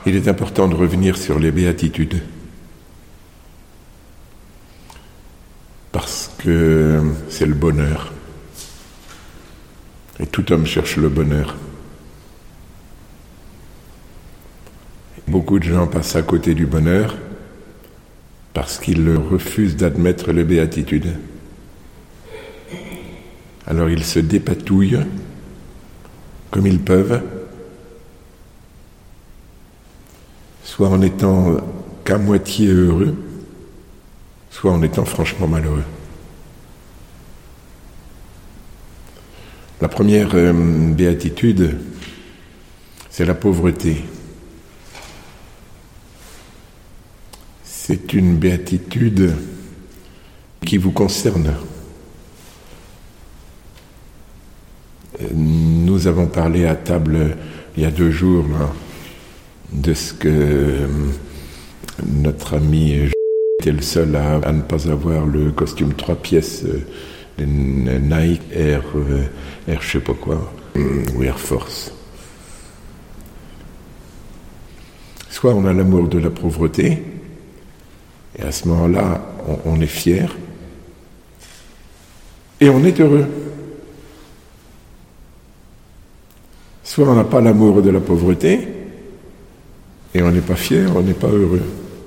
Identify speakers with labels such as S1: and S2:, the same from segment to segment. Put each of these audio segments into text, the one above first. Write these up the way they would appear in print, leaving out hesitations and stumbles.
S1: Il est important de revenir sur les béatitudes. Parce que c'est le bonheur. Et tout homme cherche le bonheur. Beaucoup de gens passent à côté du bonheur parce qu'ils refusent d'admettre les béatitudes. Alors ils se dépatouillent comme ils peuvent, soit en étant qu'à moitié heureux, soit en étant franchement malheureux. La première béatitude, c'est la pauvreté. C'est une béatitude qui vous concerne. Nous avons parlé à table il y a 2 jours là, de ce que notre ami était le seul à ne pas avoir le costume 3 pièces, les Nike Air je sais pas quoi, ou Air Force. Soit on a l'amour de la pauvreté, et à ce moment-là, on est fier, et on est heureux. Soit on n'a pas l'amour de la pauvreté, et on n'est pas fier, on n'est pas heureux.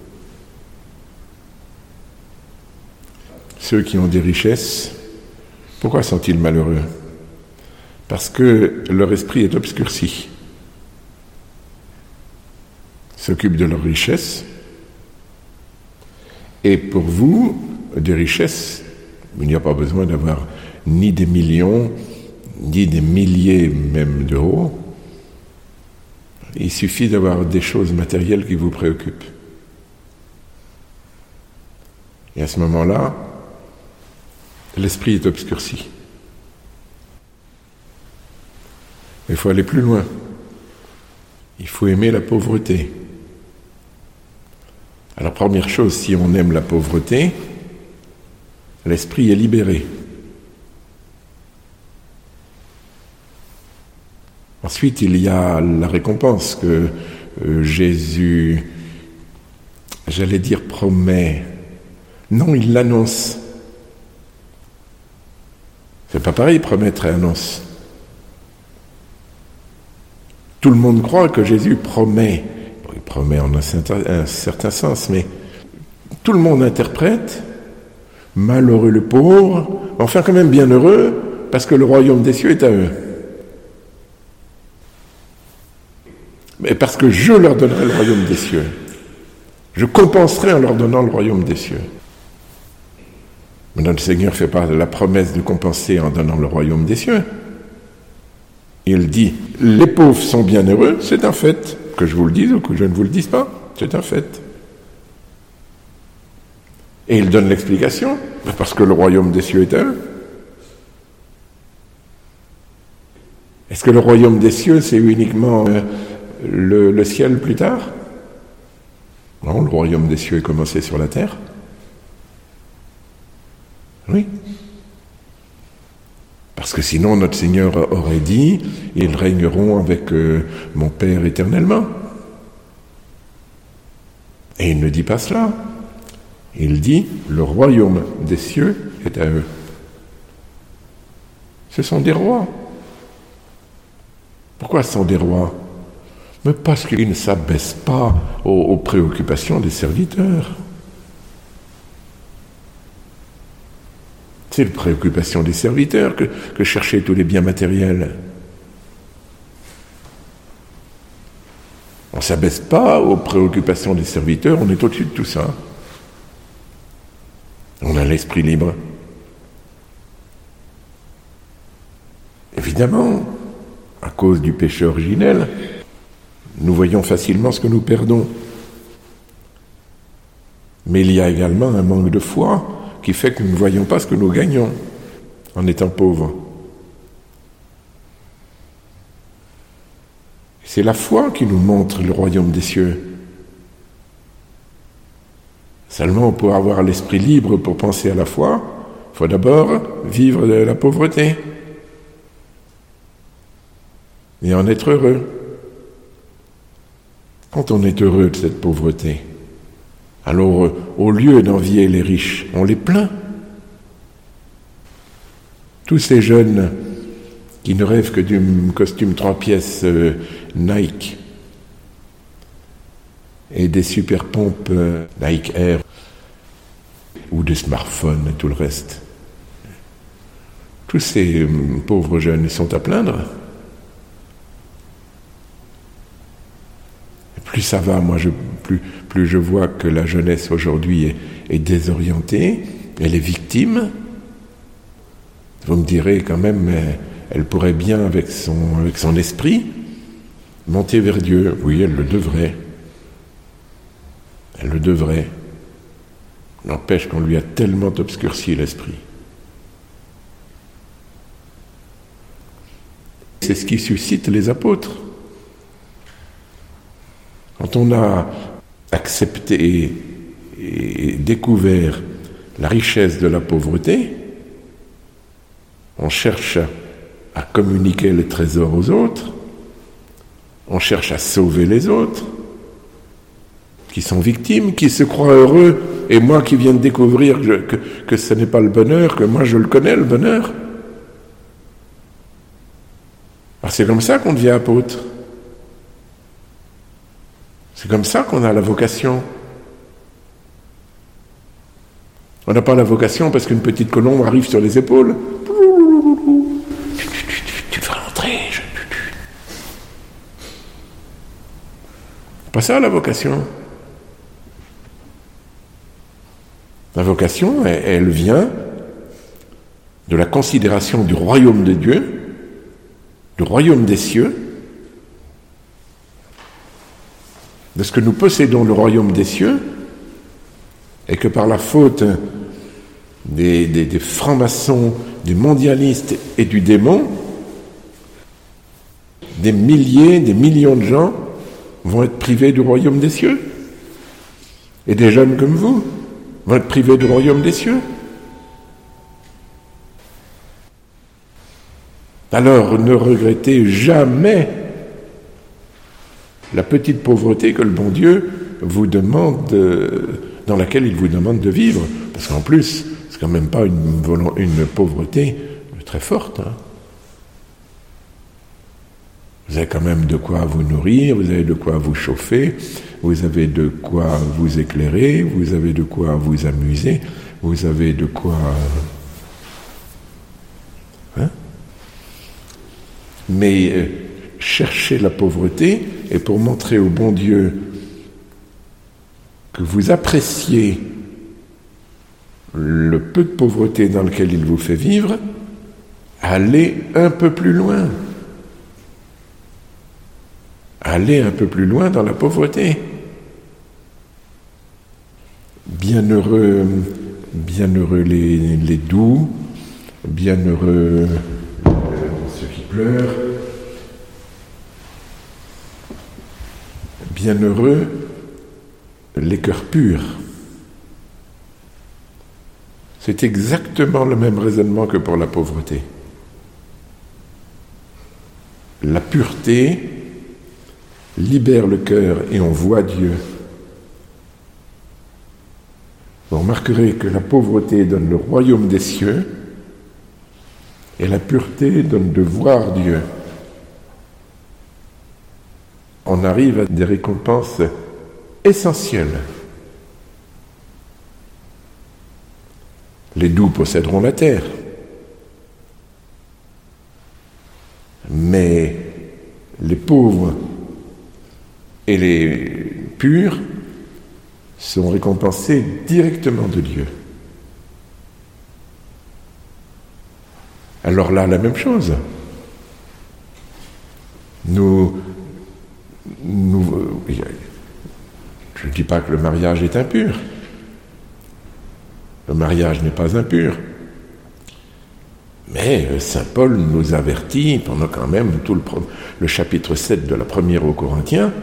S1: Ceux qui ont des richesses, pourquoi sont-ils malheureux? Parce que leur esprit est obscurci. Ils s'occupent de leur richesse, et pour vous, des richesses, il n'y a pas besoin d'avoir ni des millions, ni des milliers même d'euros. Il suffit d'avoir des choses matérielles qui vous préoccupent. Et à ce moment-là, l'esprit est obscurci. Il faut aller plus loin. Il faut aimer la pauvreté. Alors, première chose, si on aime la pauvreté, l'esprit est libéré. Ensuite, il y a la récompense que Jésus, j'allais dire promet. Non, il l'annonce. C'est pas pareil, promettre et annonce. Tout le monde croit que Jésus promet. Il promet en un certain sens, mais tout le monde interprète malheureux le pauvre, enfin quand même bien heureux, parce que le royaume des cieux est à eux. Mais parce que je leur donnerai le royaume des cieux. Je compenserai en leur donnant le royaume des cieux. Mais notre Seigneur fait pas la promesse de compenser en donnant le royaume des cieux. Il dit, les pauvres sont bien heureux, c'est un fait. Que je vous le dise ou que je ne vous le dise pas, c'est un fait. Et il donne l'explication, parce que le royaume des cieux est à eux. Est-ce que le royaume des cieux, c'est uniquement le ciel plus tard? Non, le royaume des cieux est commencé sur la terre. Oui. Parce que sinon, notre Seigneur aurait dit, ils régneront avec mon Père éternellement. Et il ne dit pas cela. Il dit, le royaume des cieux est à eux. Ce sont des rois. Pourquoi ce sont des rois? Mais parce qu'ils ne s'abaissent pas aux préoccupations des serviteurs. C'est la préoccupation des serviteurs que chercher tous les biens matériels. On ne s'abaisse pas aux préoccupations des serviteurs, on est au-dessus de tout ça. On a l'esprit libre. Évidemment, à cause du péché originel, nous voyons facilement ce que nous perdons. Mais il y a également un manque de foi qui fait que nous ne voyons pas ce que nous gagnons en étant pauvres. C'est la foi qui nous montre le royaume des cieux. Seulement, pour avoir l'esprit libre pour penser à la foi, il faut d'abord vivre de la pauvreté et en être heureux. Quand on est heureux de cette pauvreté, alors au lieu d'envier les riches, on les plaint. Tous ces jeunes qui ne rêvent que du costume 3 pièces Nike et des super pompes Nike Air ou des smartphones et tout le reste. Tous ces pauvres jeunes, ils sont à plaindre. Et plus ça va, plus je vois que la jeunesse aujourd'hui est désorientée, elle est victime. Vous me direz quand même, elle pourrait bien, avec son esprit, monter vers Dieu. Oui, elle le devrait. Elle le devrait. N'empêche qu'on lui a tellement obscurci l'esprit. C'est ce qui suscite les apôtres. Quand on a accepté et découvert la richesse de la pauvreté, on cherche à communiquer le trésor aux autres, on cherche à sauver les autres, qui sont victimes, qui se croient heureux, et moi qui viens de découvrir que ce n'est pas le bonheur, que moi je le connais, le bonheur. Alors c'est comme ça qu'on devient apôtre. C'est comme ça qu'on a la vocation. On n'a pas la vocation parce qu'une petite colombe arrive sur les épaules. Tu vas rentrer. Pas ça la vocation. La vocation, elle vient de la considération du royaume de Dieu, du royaume des cieux, de ce que nous possédons le royaume des cieux, et que par la faute des francs-maçons, des mondialistes et du démon, des milliers, des millions de gens vont être privés du royaume des cieux. Et des jeunes comme vous vont être privés du royaume des cieux. Alors ne regrettez jamais la petite pauvreté que le bon Dieu vous demande, dans laquelle il vous demande de vivre. Parce qu'en plus, c'est quand même pas une pauvreté très forte. Hein. Vous avez quand même de quoi vous nourrir, vous avez de quoi vous chauffer, vous avez de quoi vous éclairer, vous avez de quoi vous amuser, vous avez de quoi... Hein? Mais cherchez la pauvreté, et pour montrer au bon Dieu que vous appréciez le peu de pauvreté dans lequel il vous fait vivre, allez un peu plus loin. Allez un peu plus loin dans la pauvreté. Bienheureux les doux, bienheureux ceux qui pleurent, bienheureux les cœurs purs. C'est exactement le même raisonnement que pour la pauvreté. La pureté libère le cœur et on voit Dieu. Vous remarquerez que la pauvreté donne le royaume des cieux et la pureté donne de voir Dieu. On arrive à des récompenses essentielles. Les doux posséderont la terre, mais les pauvres et les purs sont récompensés directement de Dieu. Alors là, la même chose. Je ne dis pas que le mariage est impur. Le mariage n'est pas impur. Mais saint Paul nous avertit, pendant quand même tout le chapitre 7 de la première aux Corinthiens,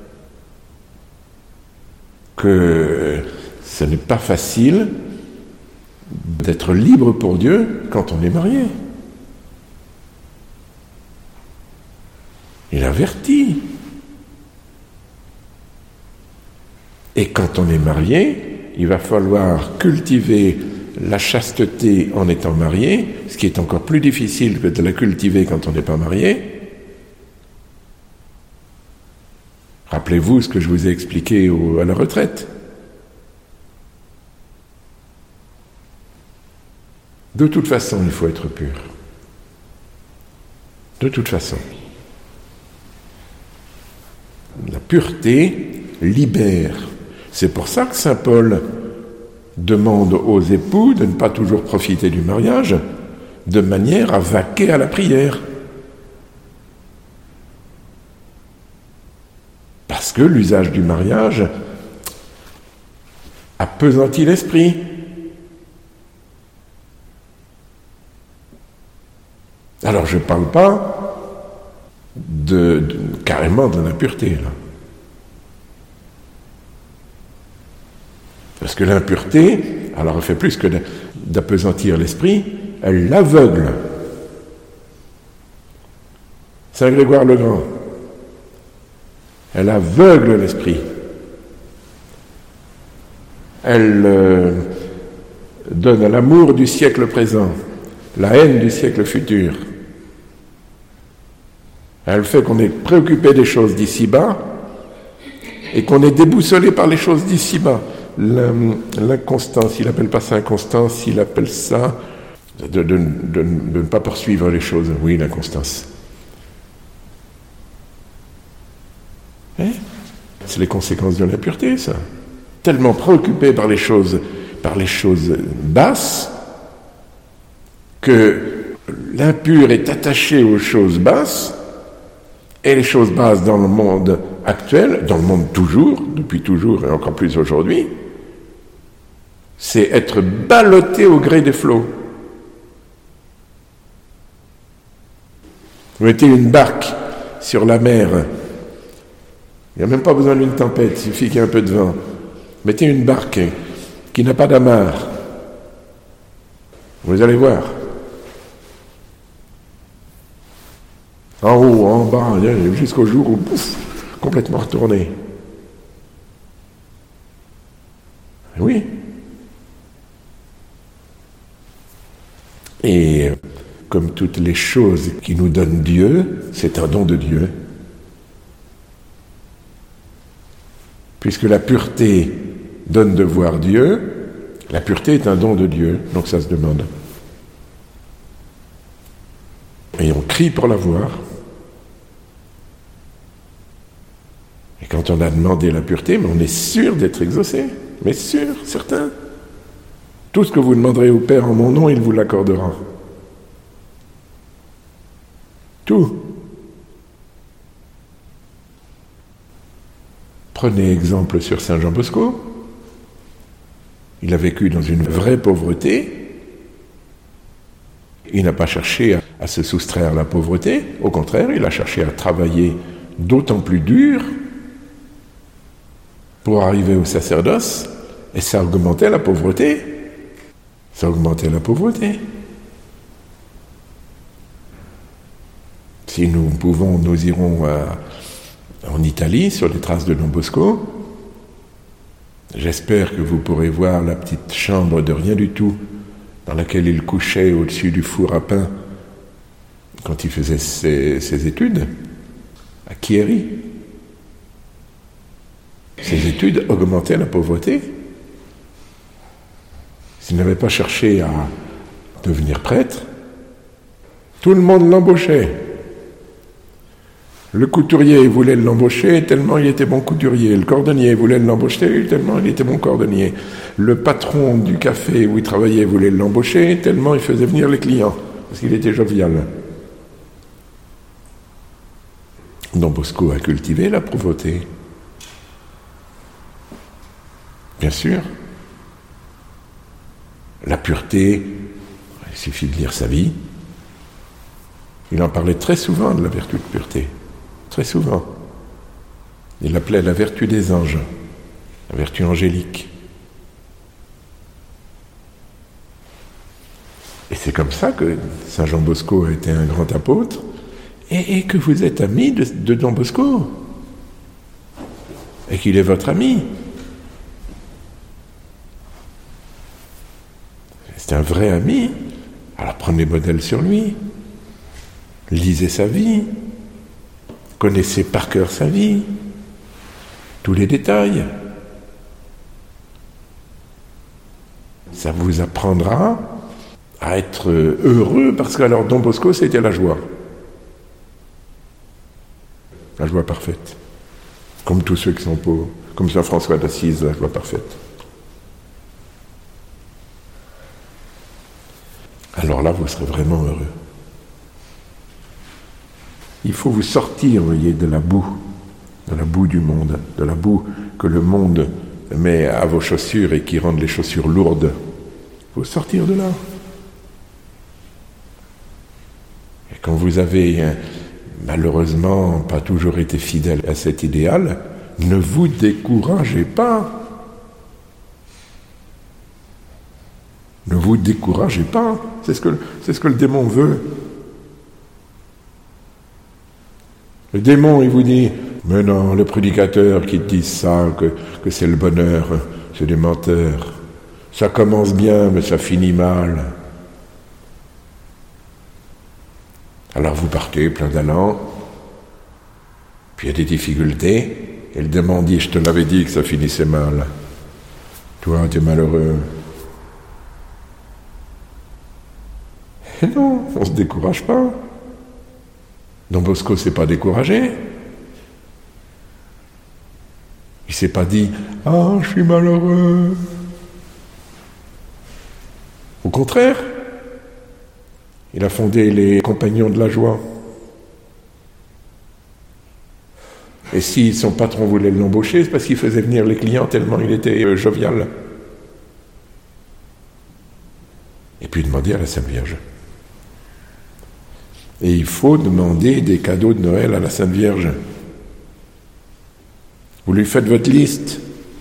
S1: que ce n'est pas facile d'être libre pour Dieu quand on est marié. Il avertit. Et quand on est marié, il va falloir cultiver la chasteté en étant marié, ce qui est encore plus difficile que de la cultiver quand on n'est pas marié. Rappelez-vous ce que je vous ai expliqué à la retraite. De toute façon, il faut être pur. De toute façon. La pureté libère. C'est pour ça que saint Paul demande aux époux de ne pas toujours profiter du mariage, de manière à vaquer à la prière. Parce que l'usage du mariage appesantit l'esprit. Alors je ne parle pas carrément de l'impureté, là. Parce que l'impureté, alors elle fait plus que d'appesantir l'esprit, elle l'aveugle. Saint Grégoire le Grand. Elle aveugle l'esprit. Elle donne à l'amour du siècle présent la haine du siècle futur. Elle fait qu'on est préoccupé des choses d'ici-bas et qu'on est déboussolé par les choses d'ici-bas. L'inconstance, il n'appelle pas ça inconstance, il appelle ça de ne pas poursuivre les choses. Oui, l'inconstance. C'est les conséquences de l'impureté, ça. Tellement préoccupé par les choses basses, que l'impur est attaché aux choses basses, et les choses basses dans le monde actuel, dans le monde toujours, depuis toujours et encore plus aujourd'hui, c'est être ballotté au gré des flots. Vous mettez une barque sur la mer, il n'y a même pas besoin d'une tempête, il suffit qu'il y ait un peu de vent. Mettez une barque qui n'a pas d'amarre, vous allez voir. En haut, en bas, jusqu'au jour où, pouf, complètement retourné. Oui. Et comme toutes les choses qui nous donnent Dieu, c'est un don de Dieu. Puisque la pureté donne de voir Dieu, la pureté est un don de Dieu, donc ça se demande. Et on crie pour la voir. Et quand on a demandé la pureté, mais on est sûr d'être exaucé, mais sûr, certain. Tout ce que vous demanderez au Père en mon nom, il vous l'accordera. Tout. Prenez exemple sur Saint Jean Bosco. Il a vécu dans une vraie pauvreté. Il n'a pas cherché à se soustraire à la pauvreté. Au contraire, il a cherché à travailler d'autant plus dur pour arriver au sacerdoce. Et ça augmentait la pauvreté. Ça augmentait la pauvreté. Si nous pouvons, nous irons en Italie, sur les traces de Don Bosco. J'espère que vous pourrez voir la petite chambre de rien du tout dans laquelle il couchait au-dessus du four à pain quand il faisait ses études à Chieri. Ces études augmentaient la pauvreté. S'il n'avait pas cherché à devenir prêtre, tout le monde l'embauchait. Le couturier voulait l'embaucher tellement il était bon couturier. Le cordonnier voulait l'embaucher tellement il était bon cordonnier. Le patron du café où il travaillait voulait l'embaucher tellement il faisait venir les clients, parce qu'il était jovial. Don Bosco a cultivé la pauvreté. Bien sûr. La pureté, il suffit de lire sa vie. Il en parlait très souvent de la vertu de pureté. Très souvent. Il l'appelait la vertu des anges, la vertu angélique. Et c'est comme ça que Saint Jean Bosco a été un grand apôtre et que vous êtes ami de Don Bosco. Et qu'il est votre ami. C'est un vrai ami. Alors prenez modèle sur lui. Lisez sa vie. Connaissez par cœur sa vie. Tous les détails. Ça vous apprendra à être heureux, parce que alors Don Bosco, c'était la joie. La joie parfaite. Comme tous ceux qui sont pauvres. Comme Saint François d'Assise, la joie parfaite. Alors là, vous serez vraiment heureux. Il faut vous sortir, vous voyez, de la boue du monde, de la boue que le monde met à vos chaussures et qui rend les chaussures lourdes. Il faut sortir de là. Et quand vous avez malheureusement pas toujours été fidèle à cet idéal, ne vous découragez pas. Ne vous découragez pas. C'est ce que le démon veut. Le démon, il vous dit, mais non, le prédicateur qui te dit ça, que c'est le bonheur, c'est des menteurs. Ça commence bien, mais ça finit mal. Alors vous partez plein d'allant, puis il y a des difficultés, et le démon dit, je te l'avais dit que ça finissait mal. Toi, tu es malheureux. Et non, on ne se décourage pas. Don Bosco ne s'est pas découragé. Il ne s'est pas dit « Ah, je suis malheureux ». Au contraire, il a fondé les Compagnons de la Joie. Et si son patron voulait l'embaucher, c'est parce qu'il faisait venir les clients tellement il était jovial. Et puis demander à la Sainte Vierge. Et il faut demander des cadeaux de Noël à la Sainte Vierge. Vous lui faites votre liste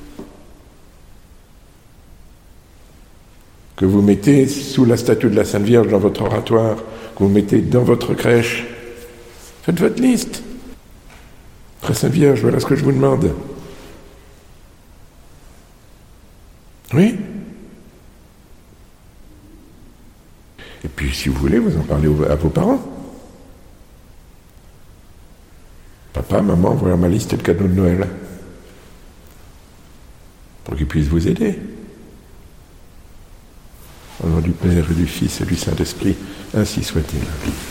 S1: que vous mettez sous la statue de la Sainte Vierge dans votre oratoire, que vous mettez dans votre crèche. Faites votre liste. Très Sainte Vierge, voilà ce que je vous demande. Oui. Et puis, si vous voulez, vous en parlez à vos parents. Papa, maman, voilà ma liste de cadeaux de Noël. Pour qu'ils puissent vous aider. Au nom du Père et du Fils et du Saint-Esprit, ainsi soit-il.